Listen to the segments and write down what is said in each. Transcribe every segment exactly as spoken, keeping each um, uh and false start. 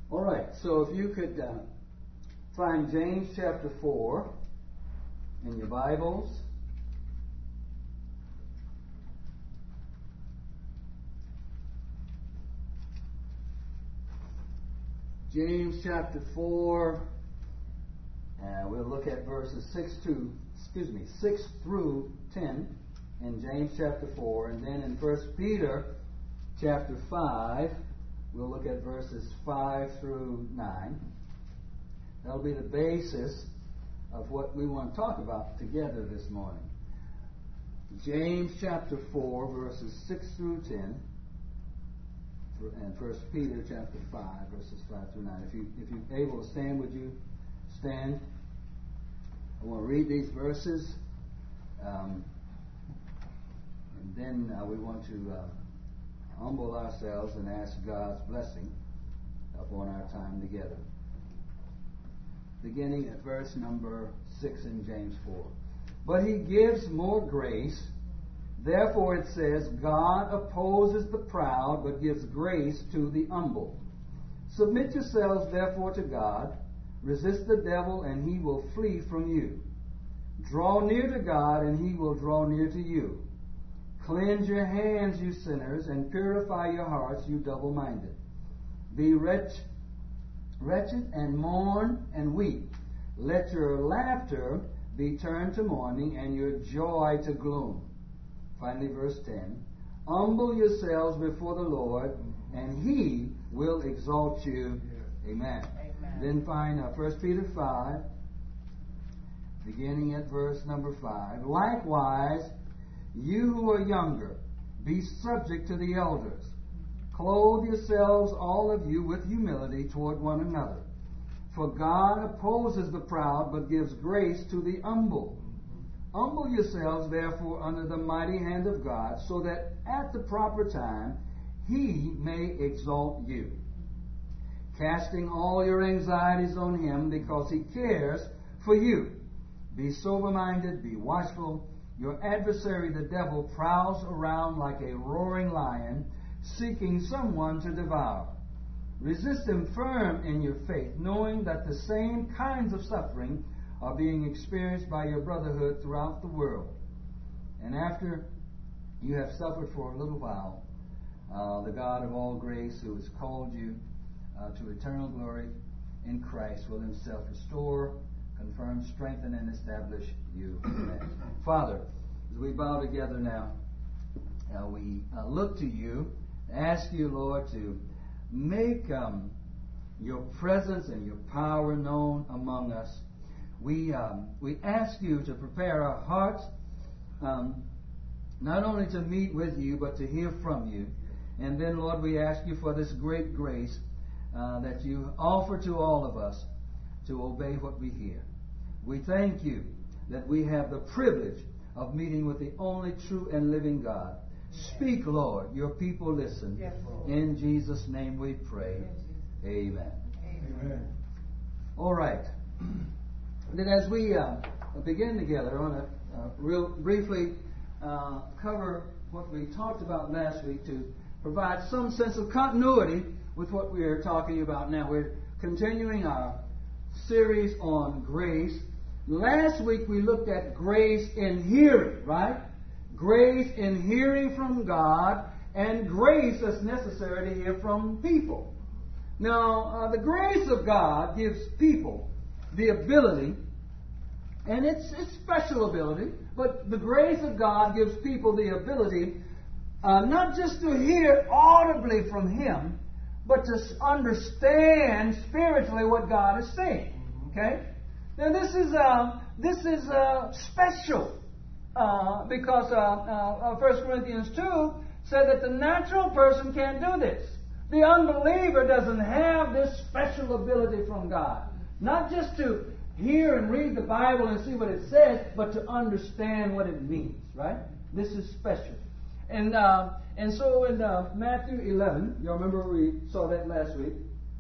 All right, so if you could uh, find James chapter four in your Bibles. James chapter four, and we'll look at verses six to, excuse me, six through ten in James chapter four, and then in First Peter chapter five, we'll look at verses five through nine. That'll be the basis of what we want to talk about together this morning. James chapter four, verses six through ten. And First Peter chapter five, verses five through nine. If you if you're able to stand, would you stand? I want to read these verses, um, and then uh, we want to uh, humble ourselves and ask God's blessing upon our time together. Beginning at verse number six in James four. But he gives more grace. Therefore it says, God opposes the proud, but gives grace to the humble. Submit yourselves therefore to God. Resist the devil, and he will flee from you. Draw near to God, and he will draw near to you. Cleanse your hands, you sinners, and purify your hearts, you double-minded. Be wretched, wretched and mourn and weep. Let your laughter be turned to mourning, and your joy to gloom. Finally, verse ten. Humble yourselves before the Lord, and he will exalt you. Amen. Amen. Then find uh, First Peter five, beginning at verse number five. Likewise, you who are younger, be subject to the elders. Clothe yourselves, all of you, with humility toward one another. For God opposes the proud, but gives grace to the humble. Humble yourselves, therefore, under the mighty hand of God, so that at the proper time he may exalt you, casting all your anxieties on him, because he cares for you. Be sober-minded, be watchful. Your adversary, the devil, prowls around like a roaring lion, seeking someone to devour. Resist him firm in your faith, knowing that the same kinds of suffering are being experienced by your brotherhood throughout the world. And after you have suffered for a little while, uh, the God of all grace, who has called you uh, to eternal glory in Christ, will himself restore, confirm, strengthen, and establish you. Amen. Father, as we bow together now, uh, we uh, look to you, ask you, Lord, to make um, your presence and your power known among us. We um, we ask you to prepare our hearts, um, not only to meet with you, but to hear from you. And then, Lord, we ask you for this great grace uh, that you offer to all of us to obey what we hear. We thank you that we have the privilege of meeting with the only true and living God. Speak, Lord. Your people listen. Yes, in Jesus' name we pray. Amen. Amen. All right. Then as we uh, begin together, I want to uh, real briefly uh, cover what we talked about last week to provide some sense of continuity with what we are talking about now. We're continuing our series on grace. Last week we looked at grace in hearing, right? Grace in hearing from God, and grace that's necessary to hear from people. Now, uh, the grace of God gives people the ability, and it's a special ability, but the grace of God gives people the ability uh, not just to hear audibly from Him, but to understand spiritually what God is saying. Okay? Now this is uh, this is uh, special uh, because uh, uh, First Corinthians two said that the natural person can't do this. The unbeliever doesn't have this special ability from God. Not just to hear and read the Bible and see what it says, but to understand what it means, right? This is special. And uh, and so in uh, Matthew eleven, you remember we saw that last week,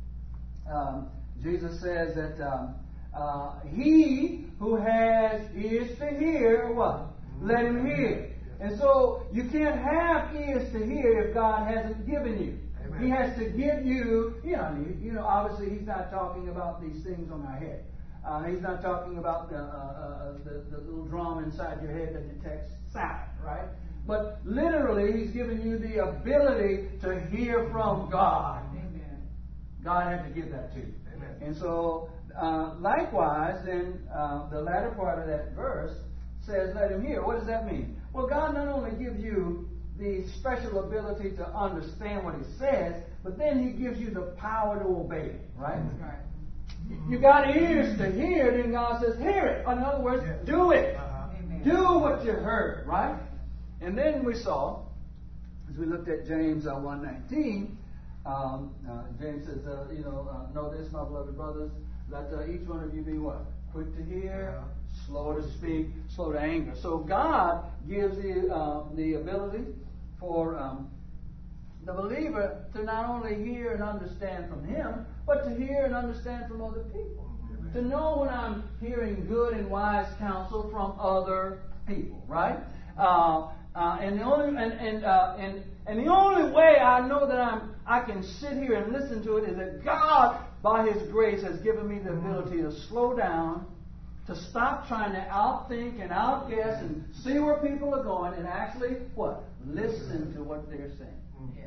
um, Jesus says that um, uh, he who has ears to hear, what? Let him hear. And so you can't have ears to hear if God hasn't given you Amen. He has to give you, you know, you, you know, obviously he's not talking about these things on our head. Uh, he's not talking about the, uh, uh, the, the little drum inside your head that detects sound, right? But literally, he's giving you the ability to hear from God. Amen. God had to give that to you. Amen. And so, uh, likewise, then uh, the latter part of that verse says, let him hear. What does that mean? Well, God not only gives you the special ability to understand what he says, but then he gives you the power to obey it, right? That's right. You got ears to hear, then God says, hear it. In other words, Yeah. do it. Uh-huh. Amen. Do what you heard, right? And then we saw, as we looked at James uh, one nineteen, um, uh, James says, uh, you know, uh, know this, my beloved brothers, let uh, each one of you be what? Quick to hear, Yeah. slow to speak, slow to anger. So God gives the, uh, the ability for um, the believer to not only hear and understand from him, but to hear and understand from other people. Amen. To know when I'm hearing good and wise counsel from other people, right? Uh, uh, and the only and and, uh, and and the only way I know that I'm I can sit here and listen to it is that God, by His grace, has given me the ability to slow down, to stop trying to outthink and outguess and see where people are going, and actually what? Listen to what they're saying. Yes.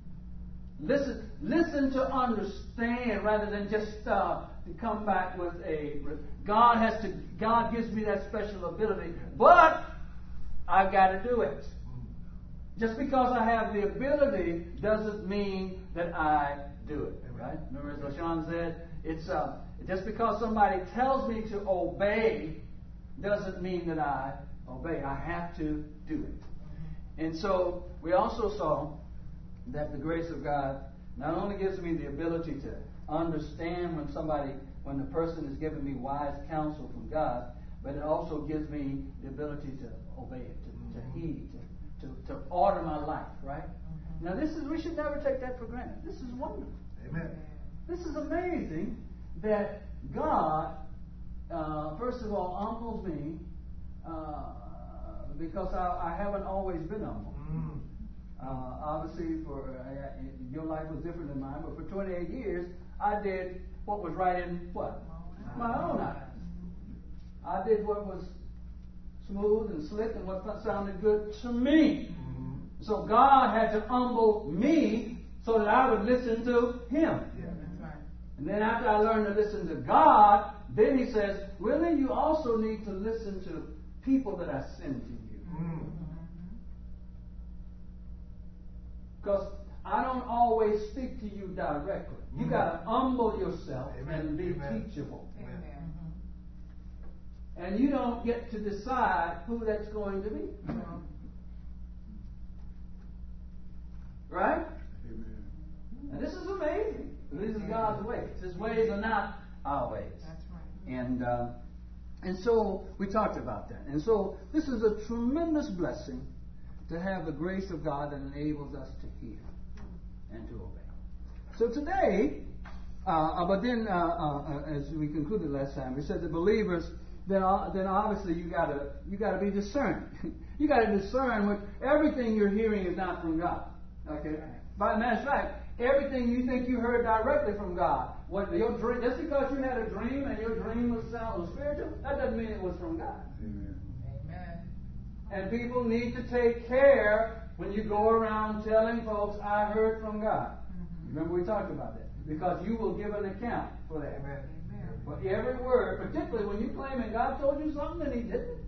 Listen, listen to understand rather than just uh, to come back with a. God has to. God gives me that special ability, but I've got to do it. Just because I have the ability doesn't mean that I do it. Right? Remember, as LaShawn said, it's uh, just because somebody tells me to obey doesn't mean that I obey. I have to do it. And so we also saw that the grace of God not only gives me the ability to understand when somebody, when the person is giving me wise counsel from God, but it also gives me the ability to obey it, to, to heed, to, to, to order my life, right? Mm-hmm. Now this is, we should never take that for granted. This is wonderful. Amen. This is amazing that God, uh, first of all, humbles me uh, because I, I haven't always been humble. Mm. Uh, obviously, for uh, your life was different than mine, but for twenty-eight years, I did what was right in what? My own eyes. I did what was smooth and slick and what sounded good to me. Mm-hmm. So God had to humble me so that I would listen to Him. Yeah. That's right. And then after I learned to listen to God, then He says, well, then you also need to listen to people that I send to you. Mm. Because I don't always speak to you directly. You Mm. got to humble yourself Amen. and be Amen. teachable. Amen. And you don't get to decide who that's going to be. No. Right? Amen. And this is amazing. This is God's ways. His ways are not our ways. That's right. And uh, and so we talked about that. And so this is a tremendous blessing to have the grace of God that enables us to hear and to obey. So today, uh, but then uh, uh, as we concluded last time, we said the believers, then uh, then obviously you gotta you gotta be discerning. You gotta discern what everything you're hearing is not from God. Okay. By matter of fact, everything you think you heard directly from God, what your dream, just because you had a dream and your dream was sound was spiritual, that doesn't mean it was from God. Amen. Amen. And people need to take care when you go around telling folks, I heard from God. Mm-hmm. Remember we talked about that. Because you will give an account for that. Amen. Amen. For every word, particularly when you claim that God told you something and He didn't.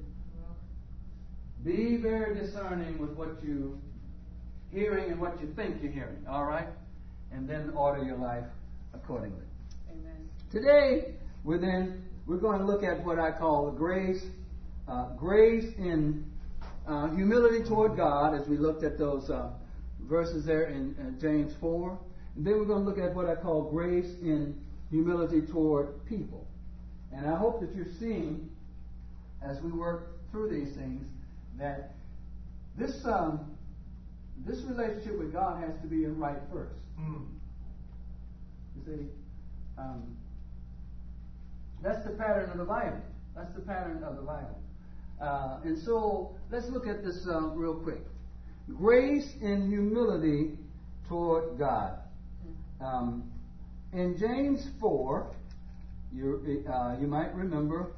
Be very discerning with what you're hearing and what you think you're hearing. All right? And then order your life accordingly. Amen. Today, we're then we're going to look at what I call the grace, uh, grace in uh, humility toward God, as we looked at those uh, verses there in uh, James four. And then we're going to look at what I call grace in humility toward people. And I hope that you're seeing, as we work through these things, that this um, this relationship with God has to be in right first. Mm. You see, um, that's the pattern of the Bible. That's the pattern of the Bible. Uh, and so let's look at this uh, real quick. Grace and humility toward God. Um, in James four, you, uh, you might remember,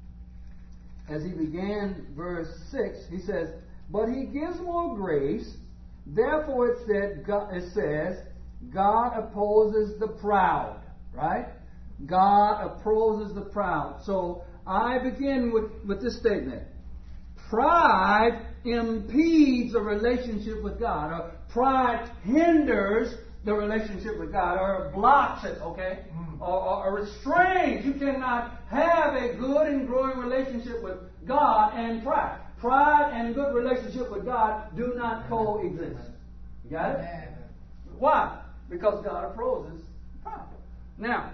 as he began verse six, he says, "But he gives more grace. Therefore it said, God, it says, God opposes the proud." Right? God opposes the proud. So I begin with, with this statement. Pride impedes a relationship with God, or pride hinders the relationship with God, or blocks it, okay? Mm. Or, or, or restrains. You cannot have a good and growing relationship with God and pride. Pride and good relationship with God do not coexist. You got it? Amen. Why? Because God opposes pride. Now,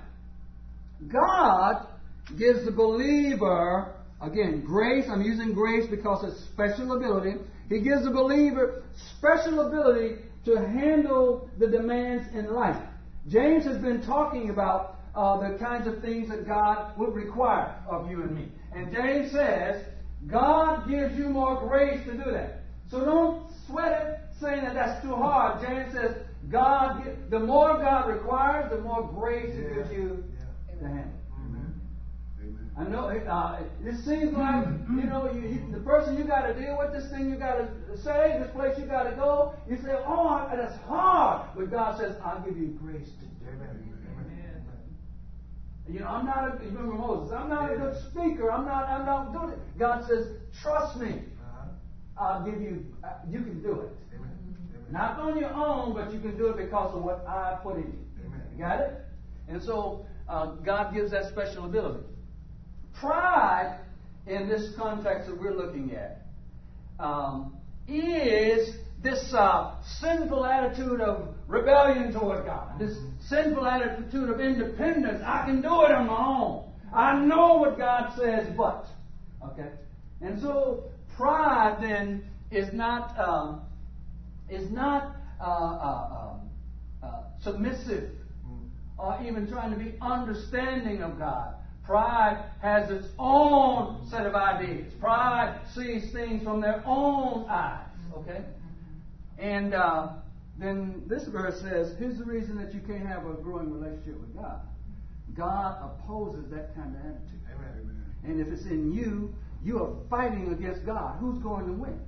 God gives the believer, again, grace. I'm using grace because it's special ability. He gives the believer special ability to handle the demands in life. James has been talking about uh, the kinds of things that God would require of you and me. And James says, God gives you more grace to do that. So don't sweat it saying that that's too hard. James says, God, the more God requires, the more grace He gives you yeah. to handle. Amen. I know uh, it seems like, you know, you, you, the person you got to deal with, this thing you got to say, this place you got to go, you say, oh, that's hard. But God says, I'll give you grace to do it. Amen. You know, I'm not a, you remember Moses, I'm not yeah. a good speaker. I'm not, I'm not doing it. God says, trust me. Uh-huh. I'll give you, uh, you can do it. Amen. Not on your own, but you can do it because of what I put in you. Amen. You got it? And so, uh, God gives that special ability. Pride, in this context that we're looking at, um, is this uh, sinful attitude of rebellion toward God. This sinful attitude of independence. I can do it on my own. I know what God says, but. Okay? And so, pride then is not, um, is not uh, uh, um, uh, submissive or even trying to be understanding of God. Pride has its own set of ideas. Pride sees things from their own eyes. Okay? And uh, then this verse says, here's the reason that you can't have a growing relationship with God. God opposes that kind of attitude. Amen. And if it's in you, you are fighting against God. Who's going to win?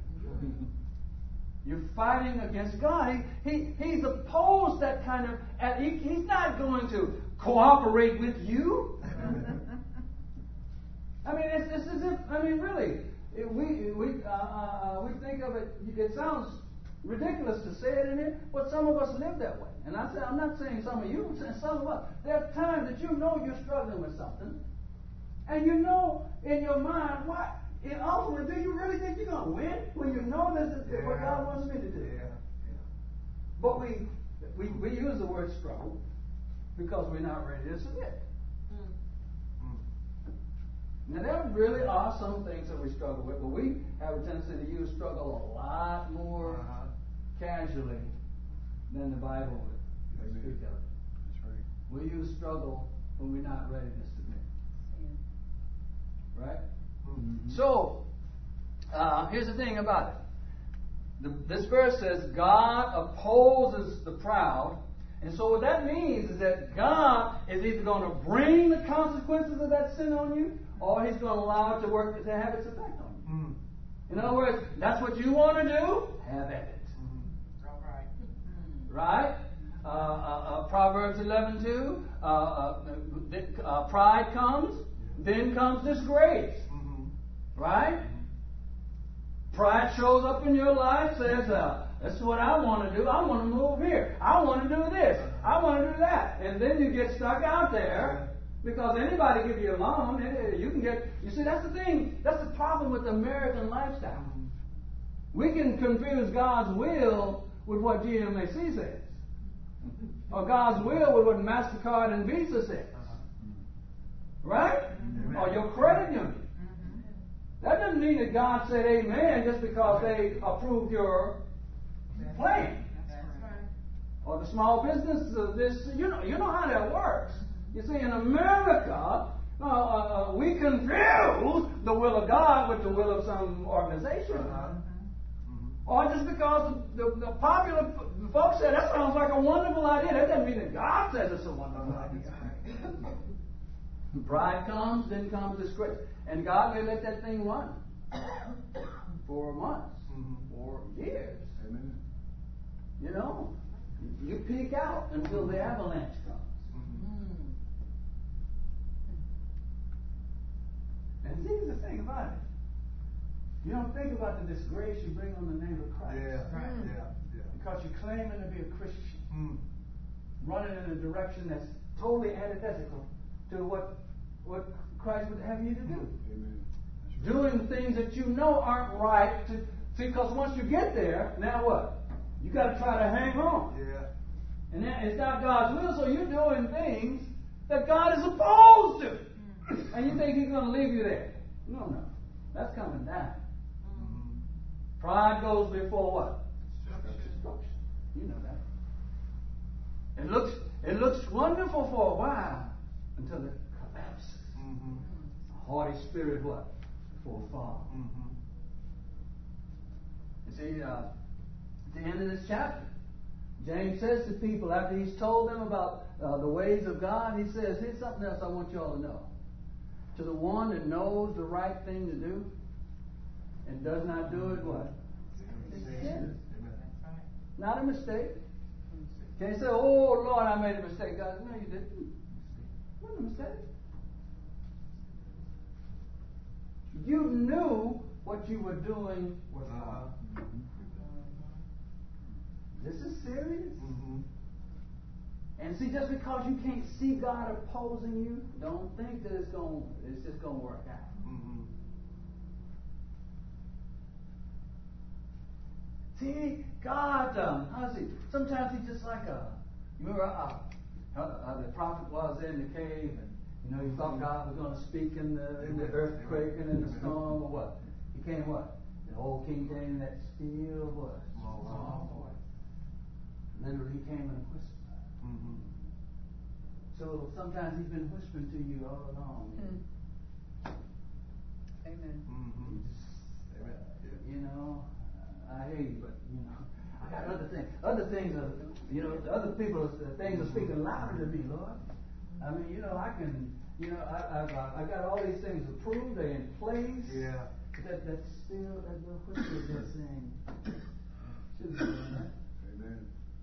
You're fighting against God. He, he, he's opposed that kind of... He, he's not going to cooperate with you. I mean, it's, it's as if... I mean, really, it, we we uh, uh, we think of it... It sounds ridiculous to say it in here, but some of us live that way. And I say, I'm not saying some of you, I'm saying some of us. There are times that you know you're struggling with something, and you know in your mind, what? And ultimately, do you really think you're going to win when you know this is yeah. what God wants me to do? Yeah. Yeah. But we, we we use the word struggle because we're not ready to submit. Mm. Now, there really are some things that we struggle with, but we have a tendency to use struggle a lot more uh-huh. casually than the Bible would speak of it. That's right. We use struggle when we're not ready to submit. Yeah. Right? Mm-hmm. So, uh, here's the thing about it. The, this verse says, God opposes the proud. And so what that means is that God is either going to bring the consequences of that sin on you, or He's going to allow it to work to have its effect on you. Mm-hmm. In other words, that's what you want to do, have at it. Mm-hmm. All right. Mm-hmm. Right? Uh, uh, uh, Proverbs eleven two, uh, uh, uh, pride comes, then comes disgrace. Right? Pride shows up in your life, says, uh, that's what I want to do. I want to move here. I want to do this. I want to do that. And then you get stuck out there because anybody give you a loan, you can get, you see, that's the thing. That's the problem with the American lifestyle. We can confuse God's will with what G M A C says. Or God's will with what MasterCard and Visa says. Right? Or your credit union. That doesn't mean that God said amen just because they approved your plan. Or the small business of this, you know, you know how that works. You see, in America, uh, uh, we confuse the will of God with the will of some organization. Uh-huh. Or just because the, the, the popular f- folks said, that sounds like a wonderful idea. That doesn't mean that God says it's a wonderful idea. Pride comes, then comes disgrace. And God may let that thing run for months, mm-hmm. or years. Amen. You know, you peek out until the avalanche comes. Mm. And here's the thing about it. You don't think about the disgrace you bring on the name of Christ. Yeah, Right. yeah, yeah. Because you're claiming to be a Christian. Mm. Running in a direction that's totally antithetical to what what Christ would have you to do. Amen. Doing things that you know aren't right. To, see, because once you get there, now what? You got to try to hang on. Yeah. And that, it's not God's will, so you're doing things that God is opposed to. And you think He's going to leave you there. No, no. That's coming down. Mm-hmm. Pride goes before what? Destruction. Destruction. You know that. It looks it looks wonderful for a while until it collapses. Mm-hmm. A haughty spirit what? For a fall. Mm-hmm. You see, uh, at the end of this chapter, James says to people after he's told them about uh, the ways of God, he says, here's something else I want you all to know. To the one that knows the right thing to do and does not do it, what? It's sin. That's right. Not a mistake. Can't say, oh Lord, I made a mistake. God, no, you didn't. It wasn't a mistake. You knew what you were doing was wrong. This is serious. Mm-hmm. And see, just because you can't see God opposing you, don't think that it's going it's just gonna work out. Mm-hmm. See, God, um, how is he? Sometimes he's just like a, you remember uh, uh, uh, the prophet was in the cave, and you know he thought God was going to speak in the in the earthquake and in the storm, or what? He came what? The old King James, that still voice, small voice. Literally, he came in a whisper. Mm-hmm. So sometimes he's been whispering to you all along. Mm. Amen. Mm-hmm. You just, Amen. uh, you know, I hear you, but you know, I got other things. Other things are, you know, the other people's uh, things are speaking louder to me, Lord. I mean, you know, I can, you know, I, I've uh, I got all these things approved, they're in place. Yeah. That that's still that little whisper that's saying, should be doing that. Amen.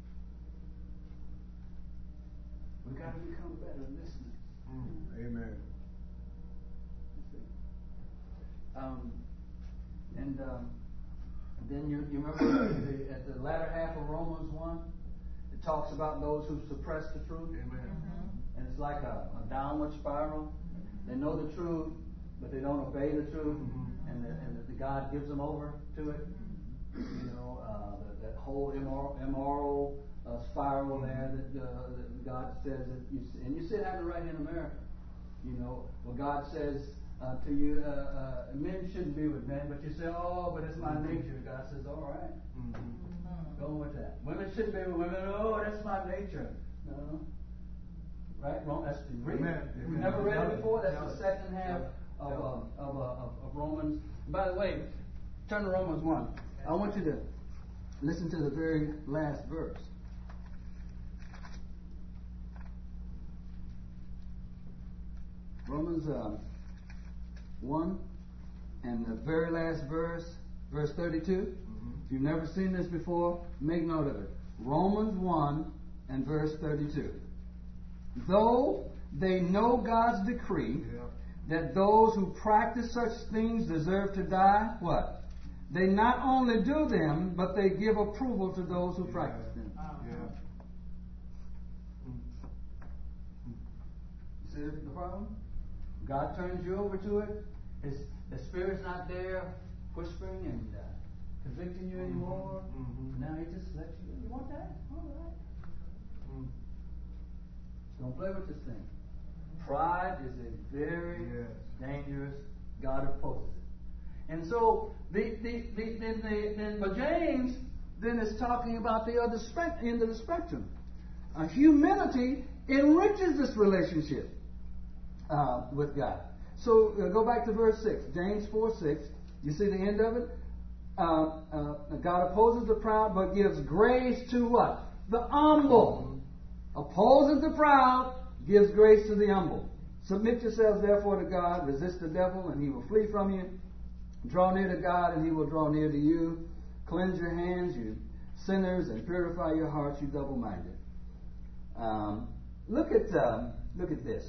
We got to become better listeners. Mm. Amen. You see. Um, and um, then you, you remember at the, at the latter half of Romans one, it talks about those who suppress the truth. Amen. Mm-hmm. And it's like a, a downward spiral. They know the truth, but they don't obey the truth. Mm-hmm. And, the, and the, the God gives them over to it. You know, uh, the, that whole immoral, immoral uh, spiral there that, uh, that God says that you see, and you see it happen right in America. You know, where God says uh, to you, uh, uh, men shouldn't be with men, but you say, oh, but it's my nature. God says, all right, Mm-hmm. go with that. Women shouldn't be with women. Oh, that's my nature. No. Right? Wrong. That's the read. Amen. We've Amen. never read it before. That's Yeah. the second half Yeah. of, Yeah. um, of, uh, of, of Romans. By the way, turn to Romans one. I want you to listen to the very last verse. Romans uh, one, and the very last verse, verse thirty-two. Mm-hmm. If you've never seen this before, make note of it. Romans one and verse thirty-two. Though they know God's decree, Yeah. that those who practice such things deserve to die, what? They not only do them, but they give approval to those who Yeah. practice them. Yeah. You see the problem? God turns you over to it. His the Spirit's not there whispering and uh, convicting you anymore. Mm-hmm. Now He just lets you. You want that? All right. Mm. Don't play with this thing. Pride is a very Yes. dangerous. God opposes it. And so the the, the then the then but James then is talking about the other spec- end of the spectrum. Uh, humility enriches this relationship uh, with God. So uh, go back to verse six, James four six. You see the end of it. uh, uh, God opposes the proud, but gives grace to what? The humble. Opposes the proud, gives grace to the humble. Submit yourselves therefore to God. Resist the devil, and he will flee from you. Draw near to God, and he will draw near to you. Cleanse your hands, you sinners, and purify your hearts, you double-minded. Um, look at um, look at this.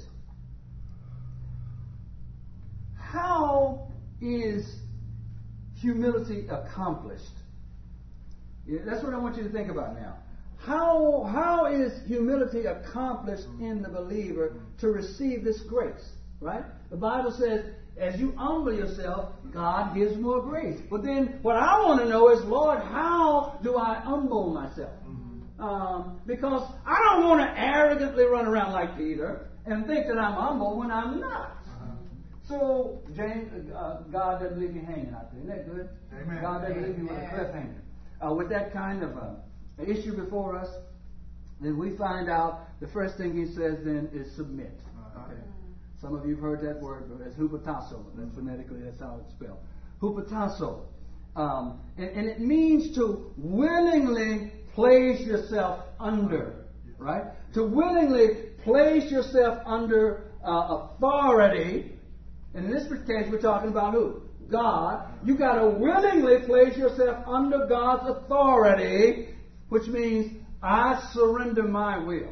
How is humility accomplished? Yeah, that's what I want you to think about now. How how is humility accomplished in the believer to receive this grace? Right? The Bible says, as you humble yourself, God gives more grace. But then what I want to know is, Lord, how do I humble myself? Mm-hmm. Um, because I don't want to arrogantly run around like Peter and think that I'm humble when I'm not. Uh-huh. So, James, uh, God doesn't leave you hanging out there. Isn't that good? Amen. God doesn't leave you with a cliffhanger. Uh, with that kind of uh, issue before us, then we find out the first thing he says then is submit. Uh-huh. Okay. Some of you have heard that word, but it's hupotasso. That's phonetically, that's how it's spelled. Hupotasso. Um, and, and it means to willingly place yourself under, right? To willingly place yourself under uh, authority. And in this case, we're talking about who? God. You got to willingly place yourself under God's authority, which means I surrender my will.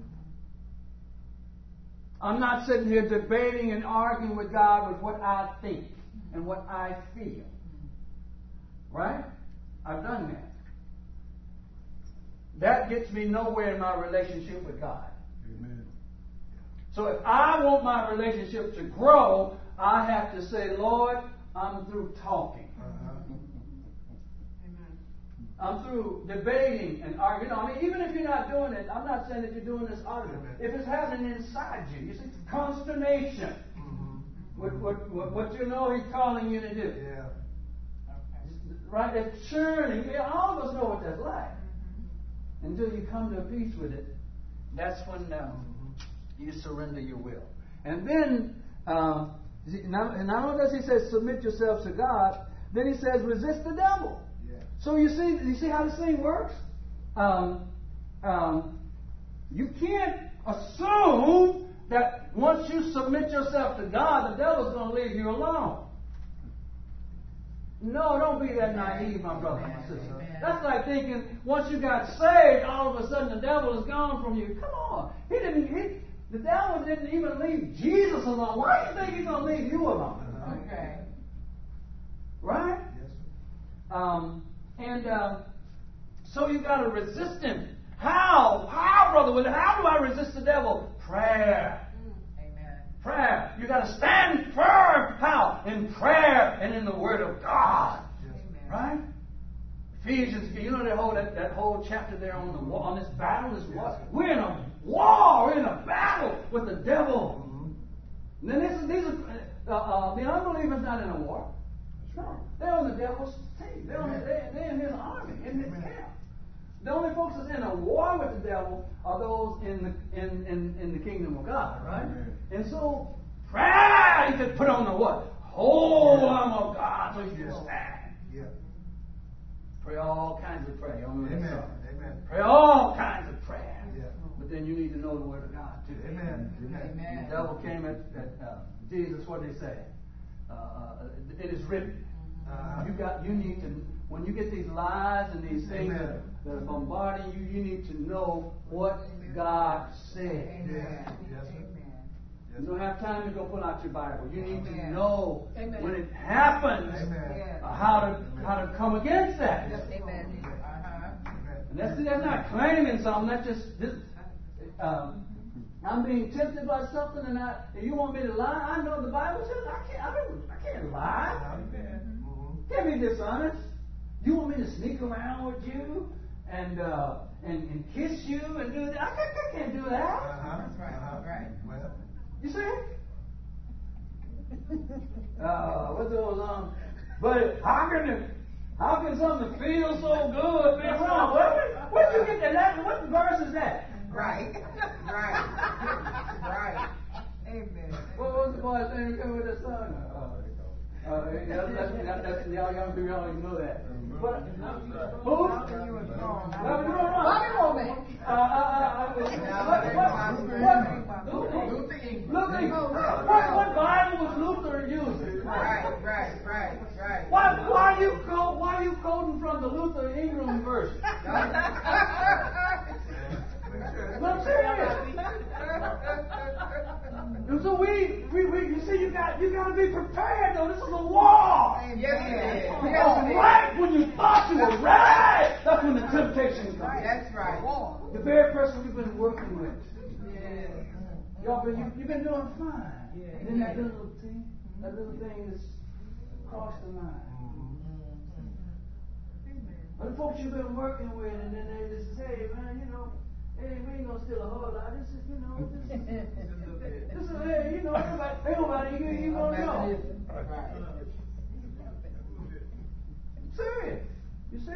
I'm not sitting here debating and arguing with God with what I think and what I feel. Right? I've done that. That gets me nowhere in my relationship with God. Amen. So if I want my relationship to grow, I have to say, Lord, I'm through talking. Uh-huh. I'm through debating and arguing. I mean, even if you're not doing it, I'm not saying that you're doing this audibly. If it's happening inside you, you see, consternation. Mm-hmm. What, what, what, what you know He's calling you to do. Yeah. Right? That churning. All of us know what that's like. Mm-hmm. Until you come to a peace with it, that's when um, mm-hmm. you surrender your will. And then, um, not, and not only does He say submit yourselves to God, then He says resist the devil. So you see, you see how this thing works? Um, um, you can't assume that once you submit yourself to God, the devil's going to leave you alone. No, don't be that naive, my brother, my sister. Amen. That's like thinking once you got saved, all of a sudden the devil is gone from you. Come on, he didn't. He, the devil didn't even leave Jesus alone. Why do you think he's going to leave you alone? Okay. Right? Yes. Um. And uh, so you got to resist him. How? How, brother? How do I resist the devil? Prayer. Amen. Prayer. You got to stand firm. How? In prayer and in the Word of God. Yes. Right? Ephesians. You know that whole that, that whole chapter there on the war, on this battle. This war. We're in a war. We're in a battle with the devil. Mm-hmm. And then this, these are uh, uh, the unbeliever's not in a war. No, they're on the devil's team. They're, on, they're, they're in his army, in his camp. The only folks that's in a war with the devil are those in the in, in, in the kingdom of God, right? Amen. And so, prayer, you can put on the what? Whole armor of God so you can stand. Yeah. Pray all kinds of prayer. Amen. Amen. Pray all kinds of prayer. Yeah. But then you need to know the Word of God, too. Amen. Amen. Amen. The devil came at, at uh, Jesus, what did he say? Uh, it is written. Uh, you got. You need to. When you get these lies and these things that, that are bombarding you, you need to know what God said. Yes. Yes. You don't have time to go pull out your Bible. You need Amen. to know Amen. when it happens uh, how to Amen. how to come against that. Amen. Uh-huh. And that's that's not claiming something. That's just this. Um, I'm being tempted by something, and I, and you want me to lie? I know the Bible says I can't. I, don't, I can't lie. Mm-hmm. Can't be dishonest. You want me to sneak around with you and uh, and, and kiss you and do that? I can't, I can't do that. Uh-huh. That's right. Uh-huh. Right. Well. You see? uh, what goes on? But how can it? How can something feel so good? Feel wrong? Where, where'd you get that? What verse is that? Right. Right. Right. Amen. What was the boy's name? Go with that song. Oh, there you go. Uh, that's, that's, that's, that's, y'all young people already know that. But, who? Loving you is wrong. Loving you is wrong. Loving woman. Uh, uh, uh, what, what, what, Luther English. What, what Bible was Luther using? Right, right, right, right. Why, why you quote, why you quoting from the Luther Ingram version? I'm serious. And so we, we, we, you see, you got, you got to be prepared. Though this is a war. Yes, it is. All right, when you thought you were right, that's when the temptation comes. That's right. The very person you've been working with. Yes. Y'all been, you, you've been doing fine. Yeah. And then that little thing, that little thing that's crossed the line. But the folks you've been working with, and then they just say, hey, man, you know, hey, we ain't gonna steal a whole lot. This is, you know, this is, this is, hey, you know, everybody, ain't nobody here, you gonna know. Right. Serious. You see?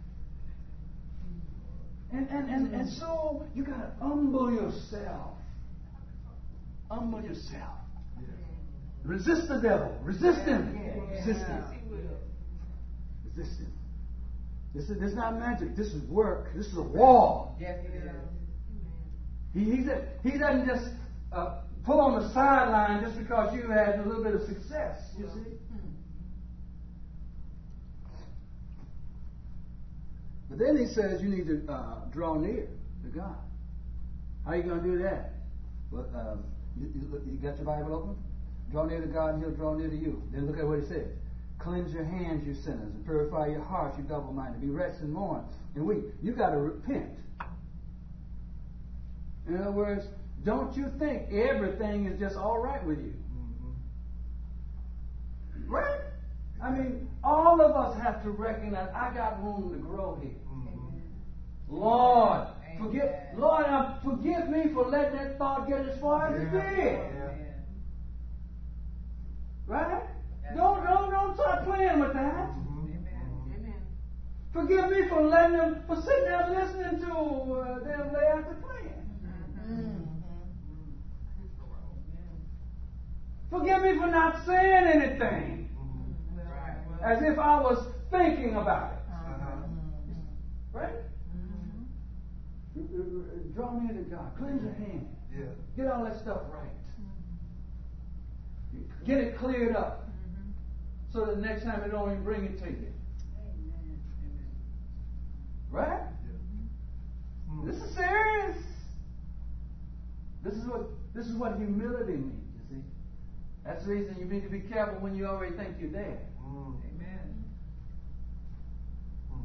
And, and, and, and so you got to humble yourself. Humble yourself. Resist the devil. Resist him. Resist him. Resist him. This is, this is not magic. This is work. This is a war. Yes, it is. He, he, he doesn't just uh, pull on the sideline just because you had a little bit of success. You see? But then he says you need to uh, draw near to God. How are you going to do that? Well, um, you, you, you got your Bible open? Draw near to God and He'll draw near to you. Then look at what he says. Cleanse your hands, you sinners, and purify your hearts, you double-minded. Be wretched and mourn and weep. You got to repent. In other words, don't you think everything is just all right with you. Mm-hmm. Right? I mean, all of us have to recognize I got room to grow here. Mm-hmm. Lord, Amen. forgive, Lord, uh, forgive me for letting that thought get as far as yeah. it did. Yeah. Right? That's don't, right. don't, don't start playing with that. Mm-hmm. Amen. Forgive me for letting them, for sitting there listening to uh, them lay out the plan. Mm-hmm. Forgive me for not saying anything. Mm-hmm. As if I was thinking about it. Uh-huh. Right? Mm-hmm. Draw near to God. Cleanse your hands. Yeah. Get all that stuff right. Mm-hmm. Get it cleared up. Mm-hmm. So that next time it don't even bring it to you. Amen. Right? Yeah. Mm-hmm. This is serious. This is what this is what humility means. You see. That's the reason you need to be careful when you already think you're there. Mm. Amen. Mm.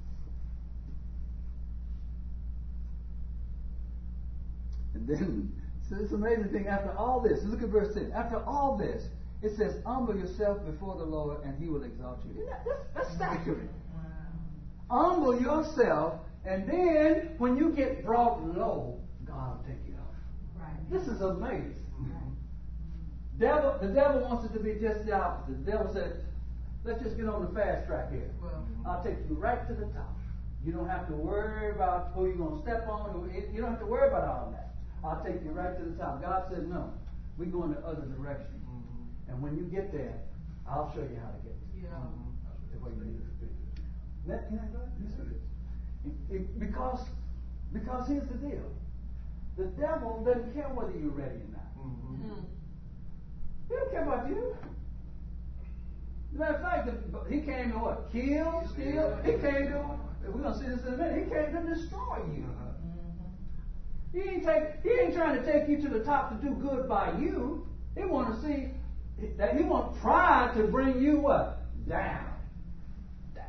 And then, so it's an amazing thing. After all this, look at verse ten. After all this, it says, humble yourself before the Lord and He will exalt you. That, that's, that's staggering. Wow. Humble yourself, and then when you get brought low, God will take you up. Right. This is amazing. Devil, the devil wants it to be just the opposite. The devil said, let's just get on the fast track here. Well, I'll take you right to the top. You don't have to worry about who you're going to step on. You don't have to worry about all that. I'll take you right to the top. God said, no, we go in the other direction. Mm-hmm. And when you get there, I'll show you how to get there. Yeah. Mm-hmm. The way you need to be. That, can I go? Yes, it is. It, it, because, because here's the deal. The devil doesn't care whether you're ready or not. Mm-hmm. Mm-hmm. He don't care about you. As a matter of fact, he came to what? Kill, steal. He came to, we're going to see this in a minute, he came to destroy you. Mm-hmm. He ain't take, he ain't trying to take you to the top to do good by you. He want to see, that he want pride to bring you what? Down. Down.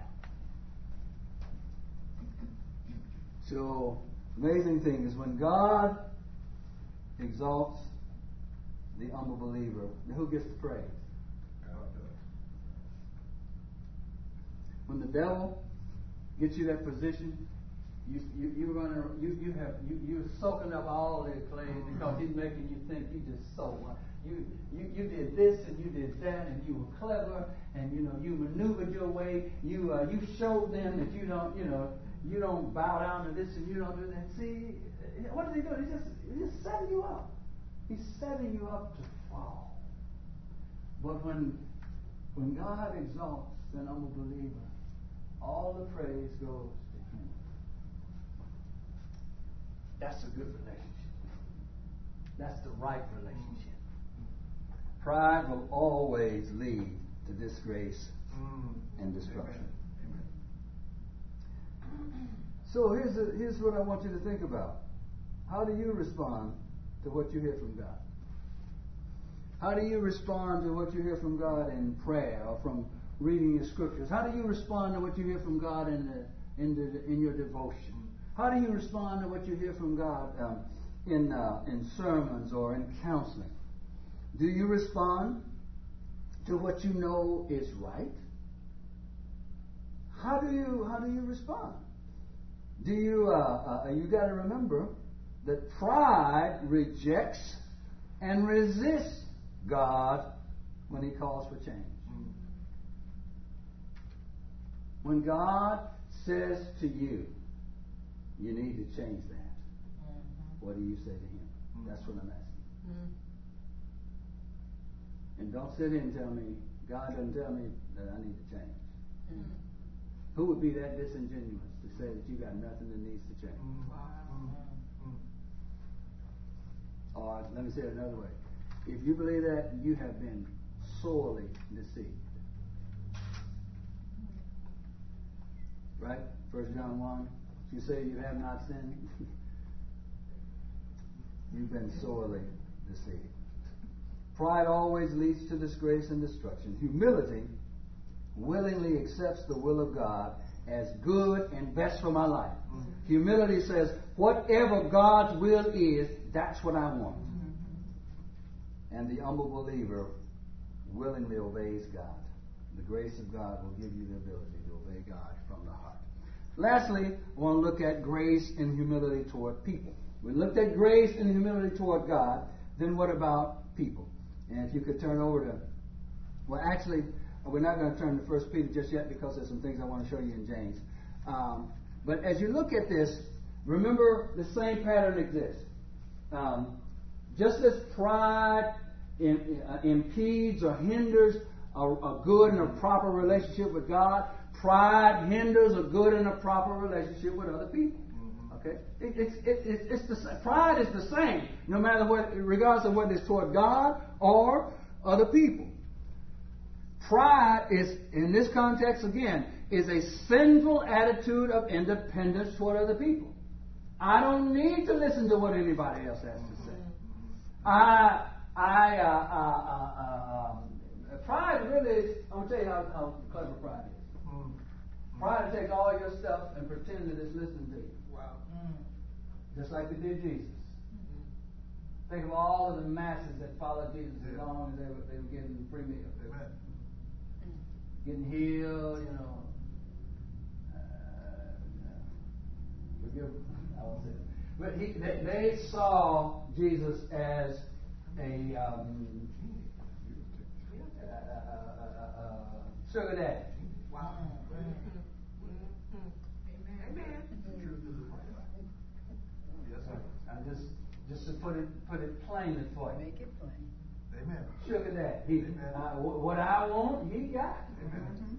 So, amazing thing is when God exalts the humble believer, who gets the praise? God does. When the devil gets you that position, you you you running, you you have you you're soaking up all the acclaim because he's making you think you just so you you you did this and you did that and you were clever and you know you maneuvered your way. You uh, you showed them that you don't you know you don't bow down to this and you don't do that. See, what does he do? He just he's just setting you up. He's setting you up to fall. But when When God exalts an humble believer, all the praise goes to Him. That's a good relationship. That's the right relationship. Pride will always lead to disgrace Mm. and destruction. Amen. Amen. So here's, a, here's what I want you to think about. How do you respond to what you hear from God? How do you respond to what you hear from God in prayer or from reading your scriptures? How do you respond to what you hear from God in the, in, the, in your devotion? How do you respond to what you hear from God um, in uh, in sermons or in counseling? Do you respond to what you know is right? How do you how do you respond? Do you uh, uh, you got to remember that pride rejects and resists God when He calls for change. Mm. When God says to you, you need to change that, Mm-hmm. what do you say to Him? Mm. That's what I'm asking. Mm-hmm. And don't sit here and tell me, God doesn't tell me that I need to change. Mm-hmm. Who would be that disingenuous to say that you got nothing that needs to change? Mm. Mm. Mm. Or let me say it another way. If you believe that, you have been sorely deceived. Right? First John one. If you say you have not sinned, you've been sorely deceived. Pride always leads to disgrace and destruction. Humility willingly accepts the will of God as good and best for my life. Mm. Humility says, whatever God's will is, that's what I want. And the humble believer willingly obeys God. The grace of God will give you the ability to obey God from the heart. Lastly, I want to look at grace and humility toward people. We looked at grace and humility toward God. Then what about people? And if you could turn over to, well, actually, we're not going to turn to First Peter just yet because there's some things I want to show you in James. Um, but as you look at this, remember the same pattern exists. Um, just as pride in, uh, impedes or hinders a, a good and a proper relationship with God, pride hinders a good and a proper relationship with other people. Mm-hmm. Okay, it, it's it, it, it's the pride is the same, no matter what, regardless of whether it's toward God or other people. Pride is, in this context again, is a sinful attitude of independence toward other people. I don't need to listen to what anybody else has to say. I, I, uh, uh, uh, uh, um, pride really is, I'm going to tell you how, how clever pride is. Mm. Pride to take all your stuff and pretend that it's listening to you. Wow. Just like it did Jesus. Think of all of the masses that followed Jesus as Yeah. long as they were, they were getting free meals. Amen. Getting healed, you know. Uh, forgive, I won't say that. But he, they, they saw Jesus as a um, uh, uh, uh, uh, sugar daddy. Wow. Yes, sir. I just, just to put it, put it plainly for you. Make it plain. Amen. Sugar daddy. He, Amen. uh, wh- what I want, he got. Amen.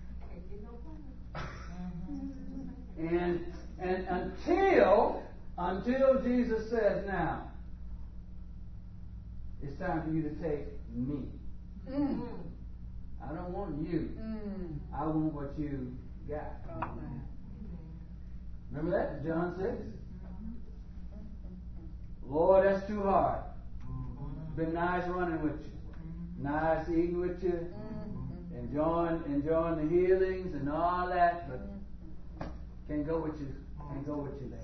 And and until until Jesus says, now it's time for you to take me. Mm. I don't want you. Mm. I want what you got. Oh, man. Remember that? John six? Lord, that's too hard. Mm. Been nice running with you. Nice eating with you. Mm. Enjoying enjoying the healings and all that, but can't go with you. Can't go with you there.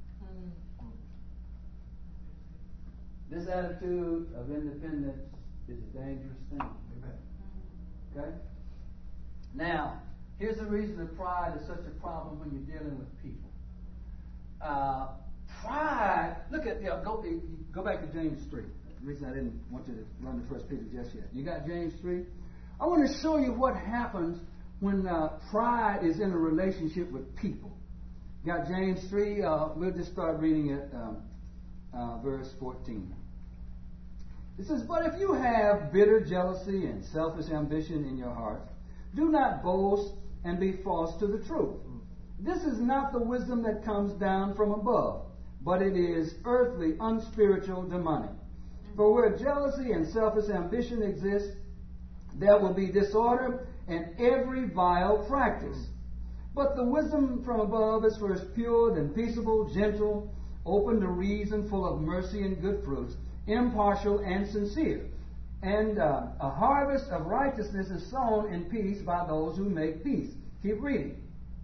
This attitude of independence is a dangerous thing. Amen. Okay? Now, here's the reason that pride is such a problem when you're dealing with people. Uh, pride, look at, yeah, go, go back to James three. The reason I didn't want you to run to First Peter just yet. You got James three? I want to show you what happens when uh, pride is in a relationship with people. Got James three, uh, we'll just start reading it, um, uh, verse fourteen. It says, but if you have bitter jealousy and selfish ambition in your hearts, do not boast and be false to the truth. This is not the wisdom that comes down from above, but it is earthly, unspiritual, demonic. For where jealousy and selfish ambition exist, there will be disorder and every vile practice. But the wisdom from above is first pure, then peaceable, gentle, open to reason, full of mercy and good fruits, impartial and sincere. And uh, a harvest of righteousness is sown in peace by those who make peace. Keep reading.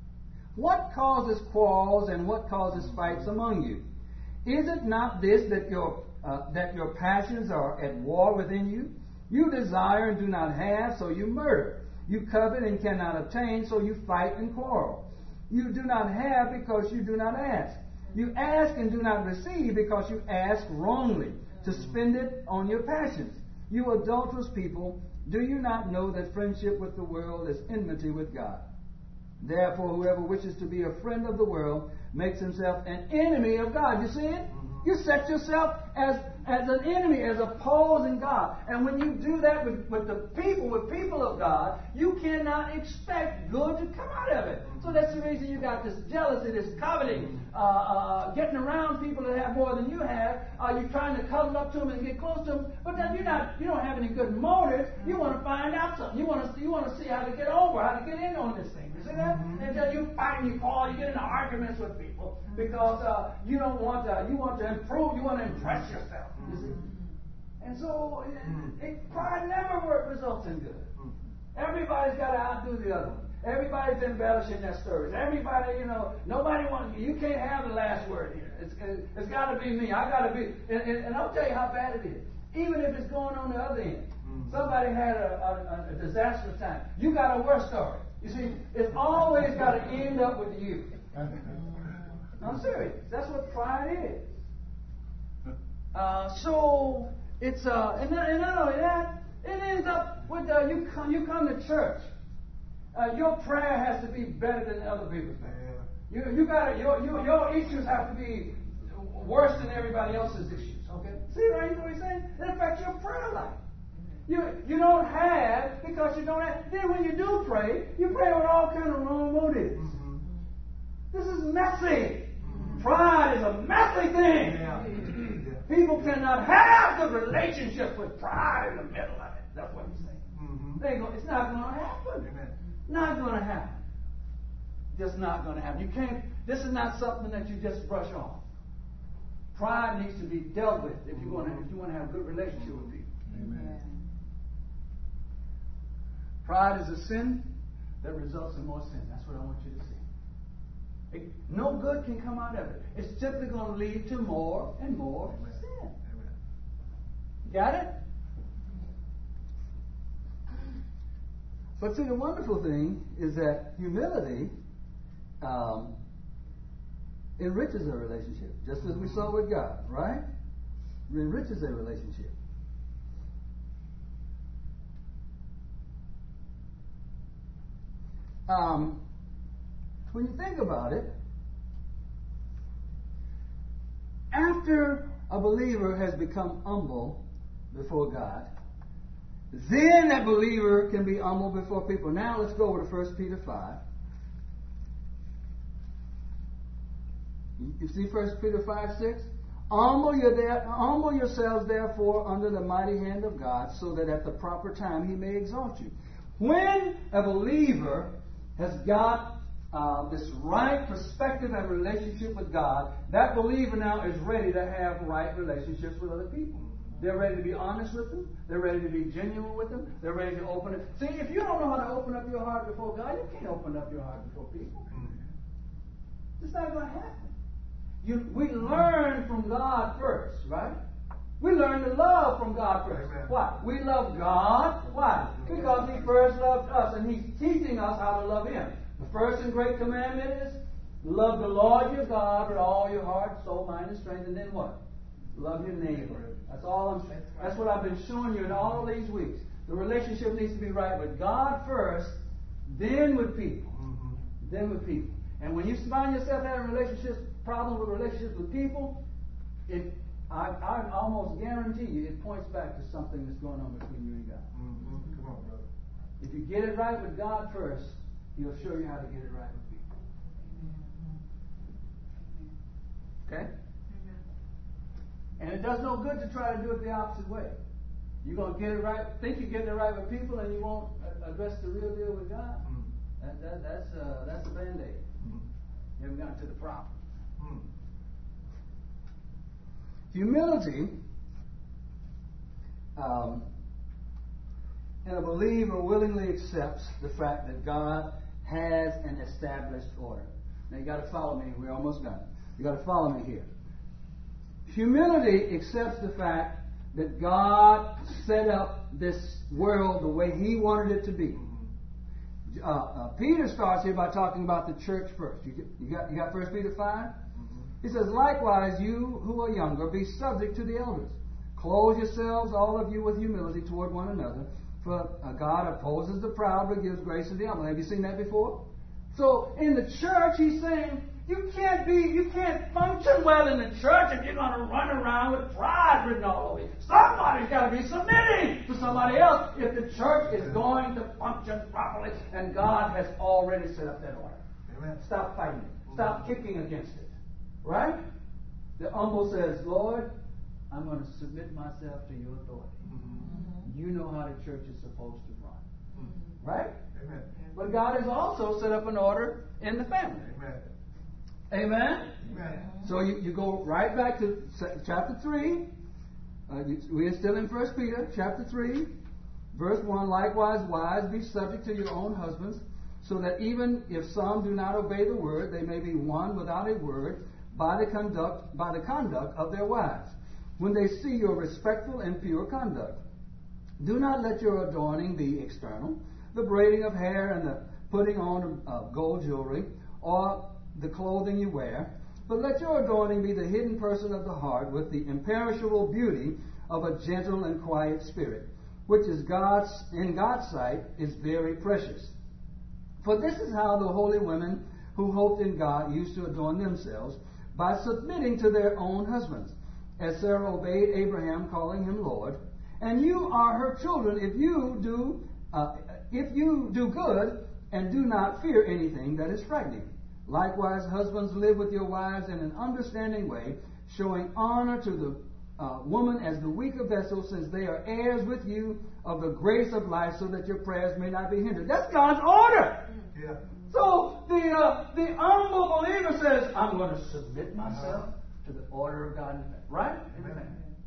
What causes quarrels and what causes fights among you? Is it not this that your uh, that your passions are at war within you? You desire and do not have, so you murder. You covet and cannot obtain, so you fight and quarrel. You do not have because you do not ask. You ask and do not receive because you ask wrongly, to spend it on your passions. You adulterous people, do you not know that friendship with the world is enmity with God? Therefore, whoever wishes to be a friend of the world makes himself an enemy of God. You see it? You set yourself as, as an enemy, as opposing God. And when you do that with, with the people, with people of God, you cannot expect good to come out of it. So that's the reason you got this jealousy, this coveting, uh, uh, getting around people that have more than you have. Uh, you're trying to cuddle up to them and get close to them, but then you're not. You don't have any good motives. You want to find out something. You want to. You want to see how to get over, how to get in on this thing. You see that? Mm-hmm. And then you fight and you fall. You get into arguments with people because uh, you don't want to. You want to improve. You want to impress yourself. You see. And so it, it, pride never work, results in good. Everybody's got to outdo the other one. Everybody's embellishing their stories. Everybody, you know, nobody wants, you can't have the last word here. It's, it's got to be me. I got to be, and, and, and I'll tell you how bad it is. Even if it's going on the other end. Mm-hmm. Somebody had a, a, a disastrous time. You got a worse story. You see, it's always got to end up with you. I'm serious. That's what pride is. Uh, so, it's, uh, and, and not only that, it ends up with, uh, you come, you come to church. Uh, your prayer has to be better than other people's prayer. You you got your, your your issues have to be worse than everybody else's issues. Okay, see right? You know what he's saying? It affects your prayer life. You you don't have because you don't have. Then when you do pray, you pray with all kind of wrong motives. Mm-hmm. This is messy. Mm-hmm. Pride is a messy thing. Yeah. Yeah. People cannot have the relationship with pride in the middle of it. That's what he's saying. Mm-hmm. They go, it's not going to happen. Amen. Not going to happen. Just not going to happen. You can't. This is not something that you just brush off. Pride needs to be dealt with if you want to. If you want to have a good relationship with people. Amen. Pride is a sin that results in more sin. That's what I want you to see. It, no good can come out of it. It's simply going to lead to more and more Amen. Sin. Amen. Got it? But see, the wonderful thing is that humility um, enriches a relationship, just as we saw with God, right? It enriches a relationship. Um, when you think about it, after a believer has become humble before God, then that believer can be humble before people. Now let's go over to First Peter five. You see First Peter five six? Humble, your there, humble yourselves therefore under the mighty hand of God, so that at the proper time He may exalt you. When a believer has got uh, this right perspective and relationship with God, that believer now is ready to have right relationships with other people. They're ready to be honest with them. They're ready to be genuine with them. They're ready to open it. See, if you don't know how to open up your heart before God, you can't open up your heart before people. It's not going to happen. You, we learn from God first, right? We learn to love from God first. Amen. Why? We love God. Why? Because He first loved us, and He's teaching us how to love Him. The first and great commandment is love the Lord your God with all your heart, soul, mind, and strength. And then what? Love your neighbor. That's all I'm saying. That's what I've been showing you in all of these weeks. The relationship needs to be right with God first, then with people. Mm-hmm. Then with people. And when you find yourself having relationships, problems with relationships with people, it I, I almost guarantee you it points back to something that's going on between you and God. Mm-hmm. Come on, brother. If you get it right with God first, He'll show you how to get it right with people. Okay? And it does no good to try to do it the opposite way. You're going to get it right, think you're getting it right with people, and you won't address the real deal with God. Mm. That, that, that's, uh, that's a band-aid. Mm. You haven't gotten to the problem. Mm. Humility, um, and a believer willingly accepts the fact that God has an established order. Now you got to follow me. We're almost done. You got to follow me here. Humility accepts the fact that God set up this world the way He wanted it to be. Uh, uh, Peter starts here by talking about the church first. You, you got you got First Peter five. Mm-hmm. He says, "Likewise, you who are younger, be subject to the elders. Clothe yourselves, all of you, with humility toward one another. For uh, God opposes the proud, but gives grace to the humble." Have you seen that before? So in the church, he's saying, you can't be, you can't function well in the church if you're going to run around with pride written all over you. Somebody's got to be submitting to somebody else if the church is going to function properly, and God has already set up that order. Amen. Stop fighting it. Stop kicking against it. Right? The humble says, "Lord, I'm going to submit myself to your authority. Mm-hmm. You know how the church is supposed to run." Mm-hmm. Right? Amen. But God has also set up an order in the family. Amen. Amen? Amen. So you, you go right back to chapter three. Uh, you, we are still in First Peter, chapter three, verse one. "Likewise, wives, be subject to your own husbands, so that even if some do not obey the word, they may be won without a word by the conduct by the conduct of their wives, when they see your respectful and pure conduct. Do not let your adorning be external, the braiding of hair and the putting on of gold jewelry, or the clothing you wear, but let your adorning be the hidden person of the heart, with the imperishable beauty of a gentle and quiet spirit, which is God's in God's sight is very precious. For this is how the holy women who hoped in God used to adorn themselves, by submitting to their own husbands, as Sarah obeyed Abraham, calling him Lord. And you are her children if you do uh, if you do good and do not fear anything that is frightening. Likewise, husbands, live with your wives in an understanding way, showing honor to the uh, woman as the weaker vessel, since they are heirs with you of the grace of life, so that your prayers may not be hindered." That's God's order. Yeah. So the uh, the humble believer says, "I'm going to submit myself to the order of God." Right? Amen.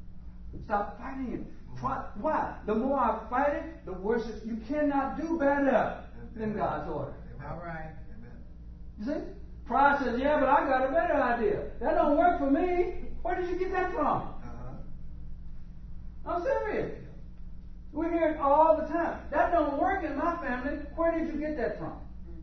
Stop fighting it. Try, why? The more I fight it, the worse it. You cannot do better than God's order. Amen. All right. Amen. You see? Pride says, "Yeah, but I got a better idea. That don't work for me." Where did you get that from? Uh-huh. I'm serious. We hear it all the time. That don't work in my family. Where did you get that from?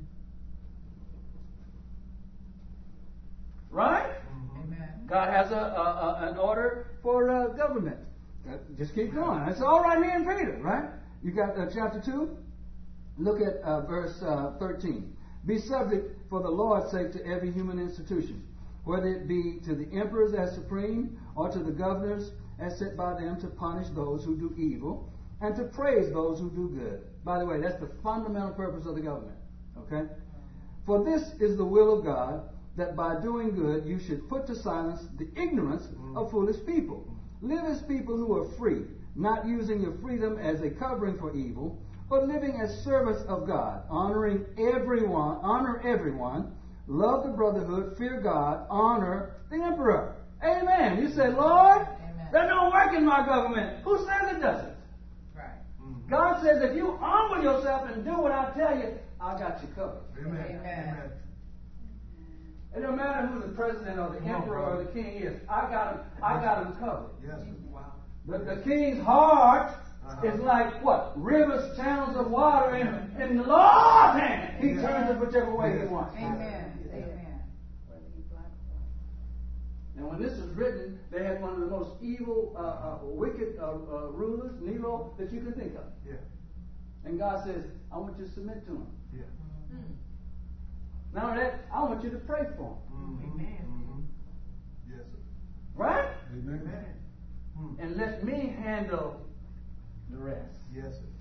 Right? Mm-hmm. Amen. God has a, a, a an order for uh, government. Uh, just keep going. It's all right here in Peter, right? You got uh, chapter two. Look at uh, verse uh, thirteen. "Be subject for the Lord's sake to every human institution, whether it be to the emperors as supreme, or to the governors as set by them to punish those who do evil, and to praise those who do good." By the way, that's the fundamental purpose of the government. Okay? "For this is the will of God, that by doing good you should put to silence the ignorance of foolish people. Live as people who are free, not using your freedom as a covering for evil, but living as servants of God, honoring everyone, honor everyone, love the brotherhood, fear God, honor the emperor." Amen. You say, "Lord, Amen. that don't work in my government." Who says it doesn't? Right. Mm-hmm. God says, if you humble yourself and do what I tell you, I got you covered. Amen. Amen. Amen. It don't matter who the president or the emperor or the king is. I got him. I got him covered. Yes. Wow. The, the king's heart Uh-huh. is like what? Rivers, channels of water in, in the Lord's hand. He Yeah. turns it whichever way he Yes. wants. Amen. Amen. Whether you black or white. And when this was written, they had one of the most evil, uh, uh, wicked uh, uh, rulers, Nero, that you can think of. Yeah. And God says, "I want you to submit to him. Yeah. Mm. Not only that, I want you to pray for him." Mm-hmm. Amen. Mm-hmm. Yes, sir. Right? Amen. Hmm. And let me handle the rest. Yes, sir.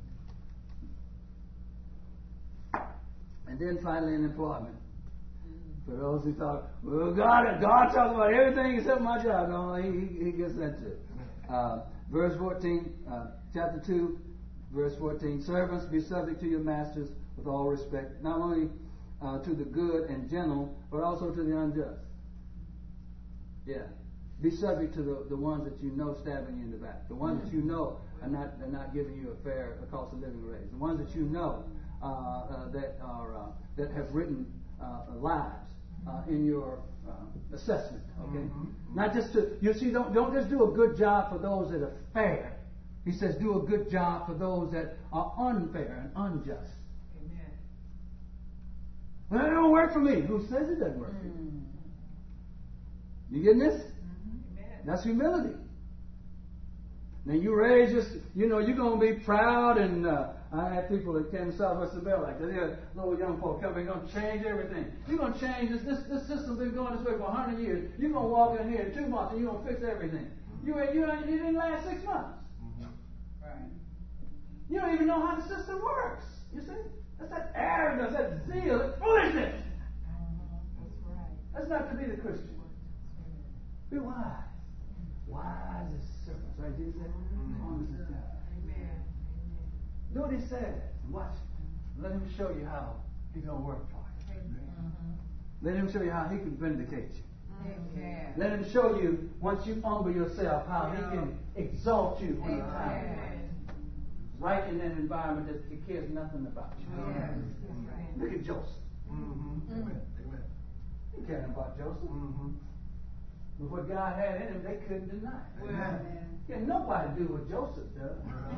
And then finally in employment. For those who thought, well, God, God talks about everything except my job. No, he, he, he gets that too. Uh, verse fourteen, uh, chapter two, verse fourteen. Servants, be subject to your masters with all respect, not only uh, to the good and gentle, but also to the unjust. Yeah. Be subject to the, the ones that you know stabbing you in the back. The ones that you know are not, are not giving you a fair a cost of living raise. The ones that you know uh, uh, that are uh, that have written uh, lies uh, in your uh, assessment. Okay, mm-hmm. Not just to you see. Don't don't just do a good job for those that are fair. He says do a good job for those that are unfair and unjust. Amen. Well, it don't work for me. Who says it doesn't work for you? You getting this? That's humility. Now you raise just, you know, you're going to be proud, and uh, I had people that came to Southwest Bell like that. They had little young folk coming, going to change everything. You're going to change this. This, this system's been going this way for a hundred years. You're going to walk in here in two months and you're going to fix everything. You ain't, you ain't, you didn't last six months. Right. You don't even know how the system works. You see? That's that arrogance, that zeal, that foolishness. That's right. That's not to be the Christian. Be wise. Wise as serpents. Right? Jesus said, Amen. Amen. do what he said. Watch. Let him show you how he's going to work for you. Amen. Let him show you how he can vindicate you. Amen. Let him show you, once you humble yourself, how he can exalt you when the time Amen. comes. Right in that environment that he cares nothing about you. Yes. That's right. Look at Joseph. Mm-hmm. Amen. Amen. He cared about Joseph. Mm-hmm. But what God had in him, they couldn't deny. Well, Amen. Can nobody do what Joseph does.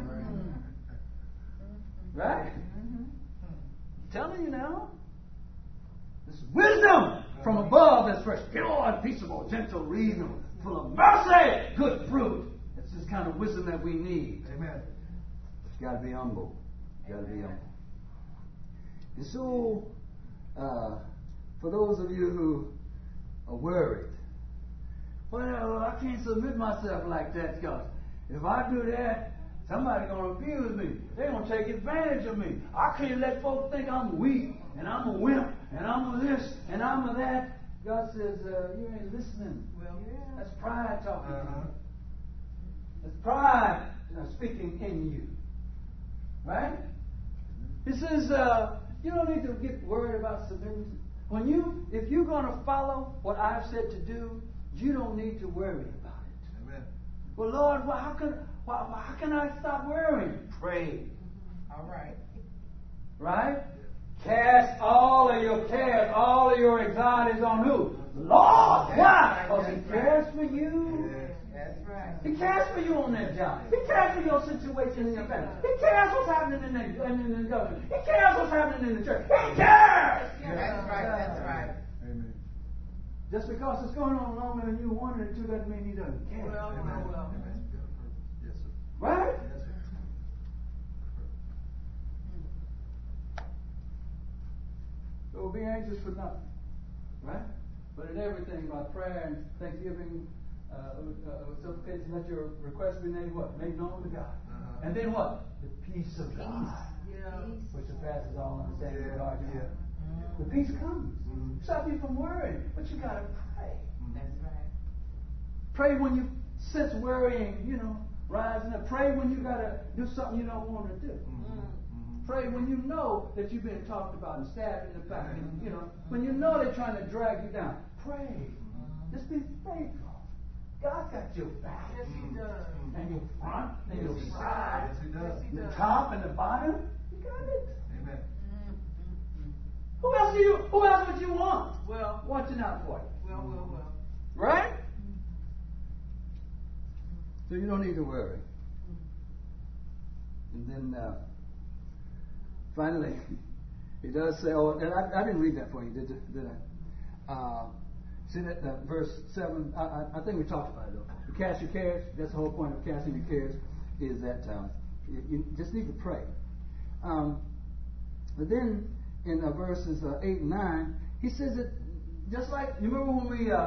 Right? Telling you now. This wisdom from above that's fresh, pure and peaceable, gentle, reasonable, full of mercy, good fruit. It's this kind of wisdom that we need. Amen. It's got to be humble. Got to be humble. And so, uh, for those of you who are worried, well, I can't submit myself like that because if I do that, somebody's going to abuse me. They're going to take advantage of me. I can't let folks think I'm weak and I'm a wimp and I'm a this and I'm a that. God says, uh, you ain't listening. well, yeah. That's pride talking to Uh-huh. you. That's pride uh, speaking in you. Right? He says, uh, you don't need to get worried about submitting. When you, if you're going to follow what I've said to do, you don't need to worry about it. Amen. Well, Lord, well, how can well, how can I stop worrying? Pray. All right. Right? Cast all of your cares, all of your anxieties on who? Lord. Why? Because He cares for you. That's right. He cares for you on that job. He cares for your situation in your family. He cares what's happening in the, in the government. He cares what's happening in the church. He cares! That's right. That's right. Amen. Just because it's going on longer than you wanted it to doesn't mean He doesn't care. Well, Amen. well, well. Amen. Yes, sir. Right? Yes, sir. So be anxious for nothing. Right? But in everything, by prayer and thanksgiving, uh, uh, supplication, let your requests be made what? Made known to God. Uh-huh. And then what? The peace of God, Yeah. which surpasses all understanding. Yeah, Regard to yeah. heart. The peace comes. Mhm. Stop you from worrying, but you got to pray. That's right. Pray when you sense worrying, you know, rising up. Pray when you got to do something you don't want to do. Mhm. Pray when you know that you've been talked about and stabbed in the back. And, you know, when you know they're trying to drag you down. Pray. Just be faithful. God's got your back. Yes, He does. And your front and Yes, your He side. Yes, He does. Yes, He The does. top and the bottom. You got it. Amen. Who else do you who else would you want? Well, Watching out for you. well, well, well. Right? So you don't need to worry. And then uh, finally, he does say, oh, and I, I didn't read that for you, did, did I? Uh, see that uh, verse seven, I, I, I think we talked about it though. You cast your cares, that's the whole point of casting your cares, is that um, you, you just need to pray. Um, but then in uh, verses uh, eight and nine, he says that just like, you remember when we uh,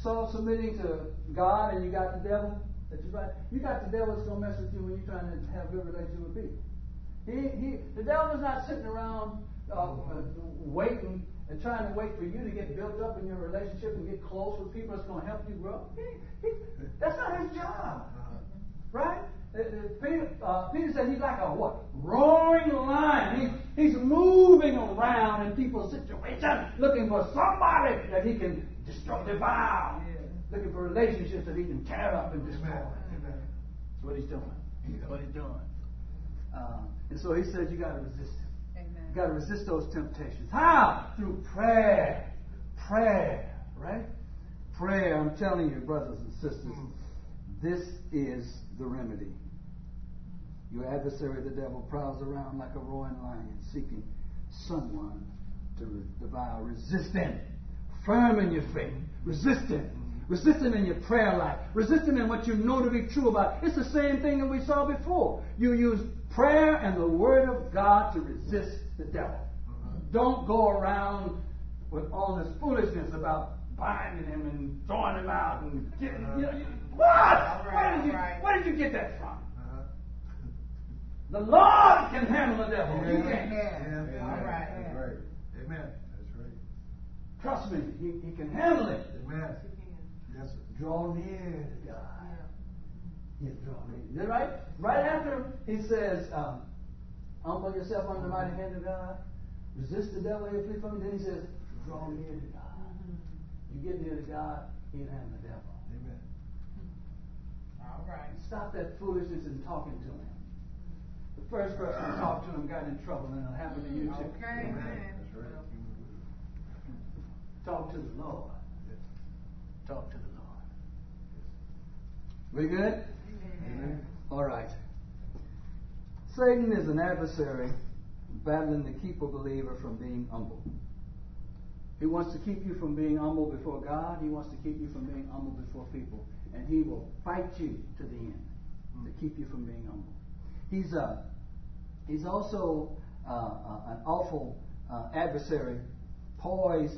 Saul submitting to God and you got the devil? That you right? You got the devil that's going to mess with you when you're trying to have a good relationship with people. He, he, the devil is not sitting around uh, uh, waiting and trying to wait for you to get built up in your relationship and get close with people that's going to help you grow. He, he, that's not his job. Right? Uh, uh, Peter, uh, Peter said he's like a what? Roaring lion. He's, he's moving around in people's situations looking for somebody that he can destroy, devour. Looking for relationships that he can tear up and destroy. That's what he's doing. That's what he's doing. Uh, and so he said you got to resist him. Amen. You got to resist those temptations. How? Through prayer. Prayer. Right? Prayer, I'm telling you, brothers and sisters, this is the remedy. Your adversary, the devil, prowls around like a roaring lion, seeking someone to devour. Resist him. Firm in your faith. Resist him. Resist him in your prayer life. Resist him in what you know to be true about. It's the same thing that we saw before. You use prayer and the Word of God to resist the devil. Uh-huh. Don't go around with all this foolishness about binding him and throwing him out and getting, uh-huh. you know, what? Right, where, did you, right. where did you get that from? Uh-huh. The Lord can handle the devil. Yeah. You can't. Yeah. Yeah. All right. That's right. Amen. That's right. Trust me, he, he can handle it. Amen. Yes, sir. Draw near to God. Yeah, draw near. Is that right? Right after he says, um, humble yourself under the mighty hand of God, resist the devil, he'll flee from you. Then he says, draw near to God. You get near to God, he'll handle the devil. Amen. All right. Stop that foolishness and talking to him. The first person who talked to him got in trouble, and it'll happen to you too. Okay. Amen. That's right. Talk to the Lord. Yes. Talk to the Lord. We good? Amen. All right. Satan is an adversary battling to keep a believer from being humble. He wants to keep you from being humble before God. He wants to keep you from being humble before people. And he will fight you to the end to keep you from being humble. He's, uh, he's also uh, uh, an awful uh, adversary poised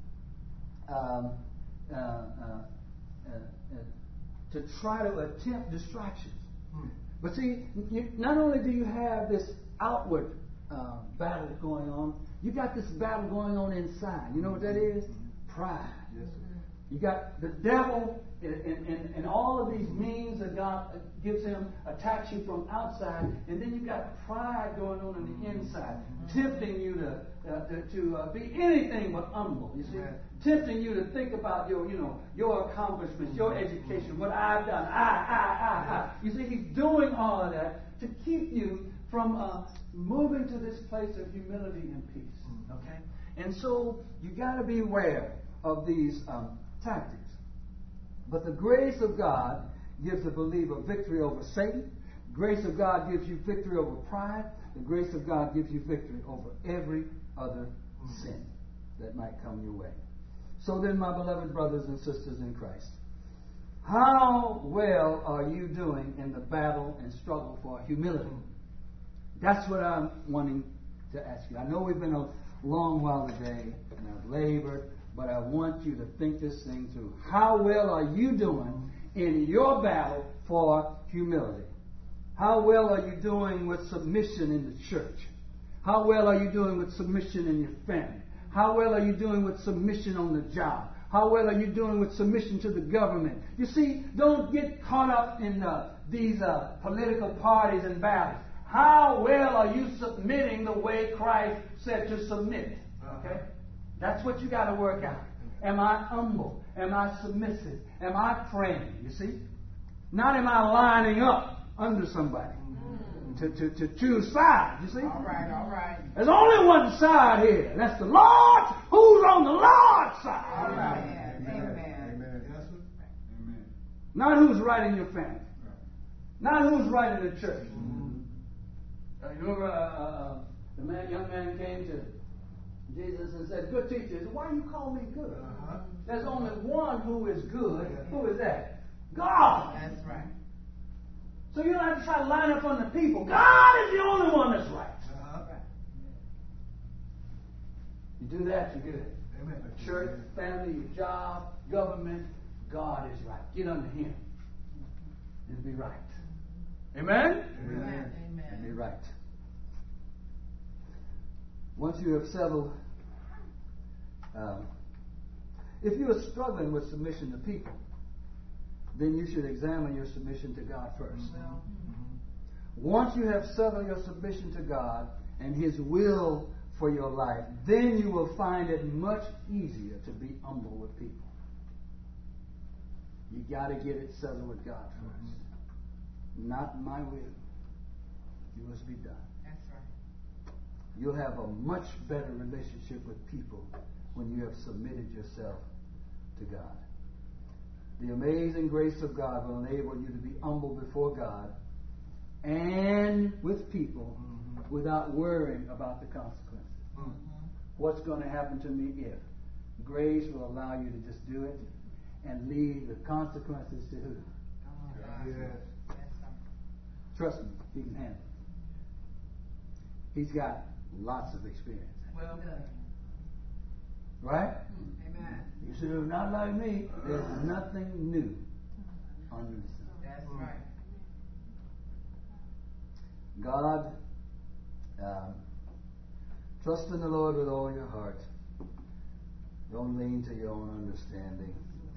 um, uh, uh, uh, uh, to try to attempt distractions. Hmm. But see, you, not only do you have this outward uh, battle going on, you got this battle going on inside. You know what that is? Pride. Yes, sir. You got the devil and, and, and all of these means that God gives him attacks you from outside, and then you got pride going on on the inside, tempting you to uh, to, to uh, be anything but humble. You see, Right. tempting you to think about your you know your accomplishments, your education, what I've done. I I I I. You see, he's doing all of that to keep you from uh, moving to this place of humility and peace. Okay, and so you got to be aware of these um, tactics. But the grace of God gives the believer victory over Satan. Grace of God gives you victory over pride. The grace of God gives you victory over every other sin that might come your way. So then, my beloved brothers and sisters in Christ, how well are you doing in the battle and struggle for humility? That's what I'm wanting to ask you. I know we've been a long while today, and I've labored, but I want you to think this thing through. How well are you doing in your battle for humility? How well are you doing with submission in the church? How well are you doing with submission in your family? How well are you doing with submission on the job? How well are you doing with submission to the government? You see, don't get caught up in uh, these uh, political parties and battles. How well are you submitting the way Christ said to submit? Okay? That's what you got to work out. Am I humble? Am I submissive? Am I praying? You see? Not am I lining up under somebody mm. to, to, to choose sides. You see? All right, all right. There's only one side here. And that's the Lord. Who's on the Lord's side? All right. Amen. Amen. Amen. Yes, sir. Amen. Not who's right in your family. Not who's right in the church. Mm-hmm. Uh, you remember uh, uh, the man, young man came to Jesus and said, "Good teacher." He said, "Why you call me good?" Uh-huh. There's only one who is good. Who is that? God. That's right. So you don't have to try to line up on the people. God is the only one that's right. Uh-huh. You do that, you're good. Amen. Church, family, your job, government, God is right. Get under Him. It'll be right. Amen? Amen. It'll be Amen. right. Once you have settled, um, if you are struggling with submission to people, then you should examine your submission to God first. Well, Once you have settled your submission to God and His will for your life, then you will find it much easier to be humble with people. You got to get it settled with God first. Not my will. Yours be done. that's right. You'll have a much better relationship with people when you have submitted yourself to God. The amazing grace of God will enable you to be humble before God and with people mm-hmm. without worrying about the consequences. Mm-hmm. What's going to happen to me if? Grace will allow you to just do it and leave the consequences to who? God. Yes. That's right. Trust me, He can handle it. He's got lots of experience. Well done. Right? Amen. You say, not like me. There's nothing new under the sun. That's right. God, um, trust in the Lord with all your heart. Don't lean to your own understanding.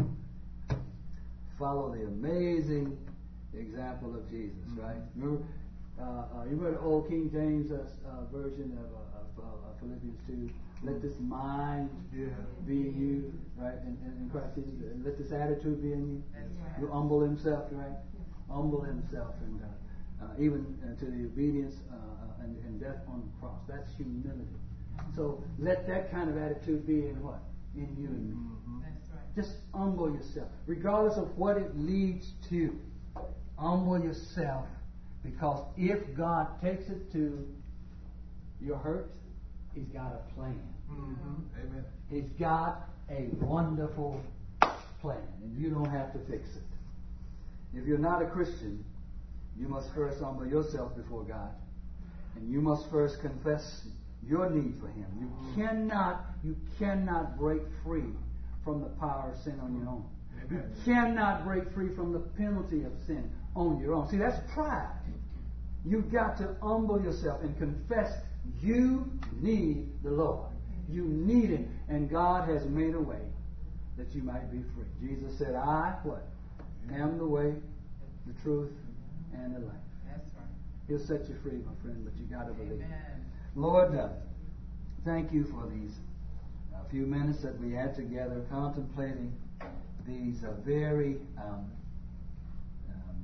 Follow the amazing example of Jesus, right? Remember, uh, uh, you remember the old King James uh, uh, version of, uh, of uh, Philippians two? Let this mind Yeah. be in you, right? And in, in Christ Jesus. And let this attitude be in you. That's right. You humble himself, right? Humble himself, and uh, uh, even uh, to the obedience uh, and, and death on the cross. That's humility. So let that kind of attitude be in what? In you and me. Mm-hmm. That's right. Just humble yourself, regardless of what it leads to. Humble yourself, because if God takes it to your hurt, He's got a plan. Mm-hmm. Amen. He's got a wonderful plan, and you don't have to fix it. If you're not a Christian, you must first humble yourself before God, and you must first confess your need for Him. You cannot, you cannot break free from the power of sin on your own. You Amen. cannot break free from the penalty of sin on your own. See, that's pride. You've got to humble yourself and confess you need the Lord. You need Him. And God has made a way that you might be free. Jesus said, I, what? Am the way, the truth, and the life. That's right. He'll set you free, my friend, but you got to believe. Amen. Lord, uh, thank you for these uh, few minutes that we had together contemplating these uh, very um, um,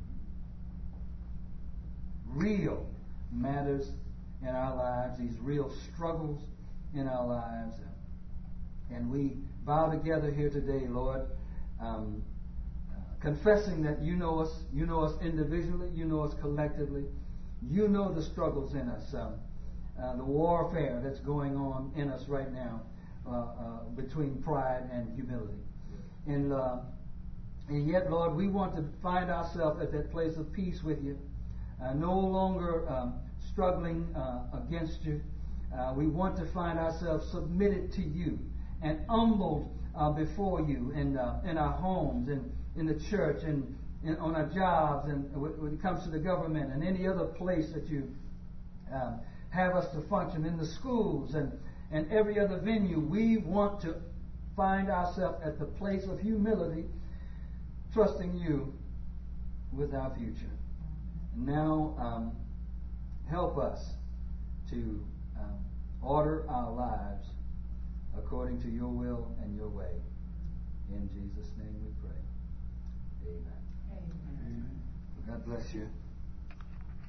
real matters in our lives, these real struggles in our lives. And we bow together here today, Lord, um, uh, confessing that you know us, you know us individually, you know us collectively, you know the struggles in us, um, uh, the warfare that's going on in us right now uh, uh, between pride and humility. And uh, and yet, Lord, we want to find ourselves at that place of peace with you, uh, no longer um, struggling uh, against you. Uh, we want to find ourselves submitted to you and humbled uh, before you in, uh, in our homes and in the church and, and on our jobs and when it comes to the government and any other place that you um, have us to function, in the schools and, and every other venue. We want to find ourselves at the place of humility, trusting you with our future. Now, um, help us to um, order our lives according to your will and your way. In Jesus' name we pray. Amen. Amen. God bless you.